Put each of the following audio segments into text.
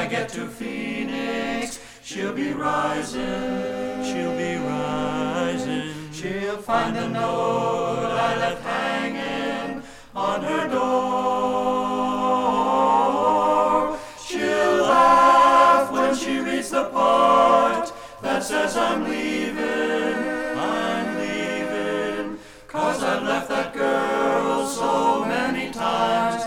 get to Phoenix, she'll be rising, she'll be rising. She'll find the note I left hanging on her door. She'll laugh when she reads the part that says I'm leaving, 'cause I've left that girl so many times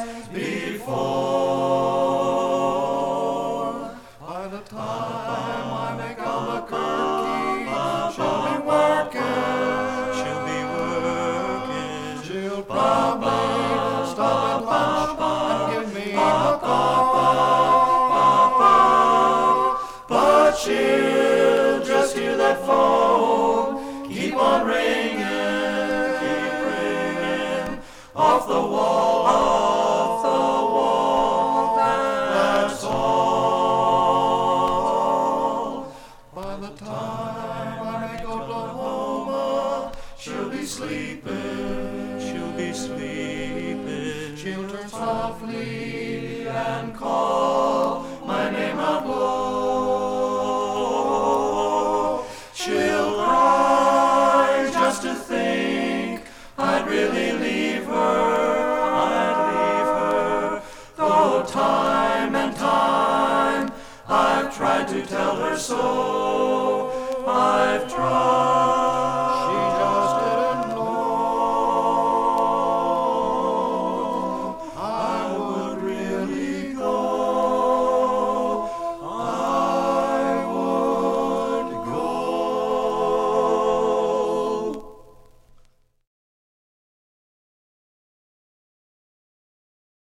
before. By the time I make Albuquerque, she'll be working, she'll be working. She'll probably stop at lunch and give me a call, but she'll just hear that phone keep on ringing. Off the wall, that's all. By the time I make Oklahoma, she'll be sleeping, she'll be sleeping. She'll turn softly and call my name out low. She'll cry just to think I'd really leave her, though time and time I've tried to tell her so. I've tried.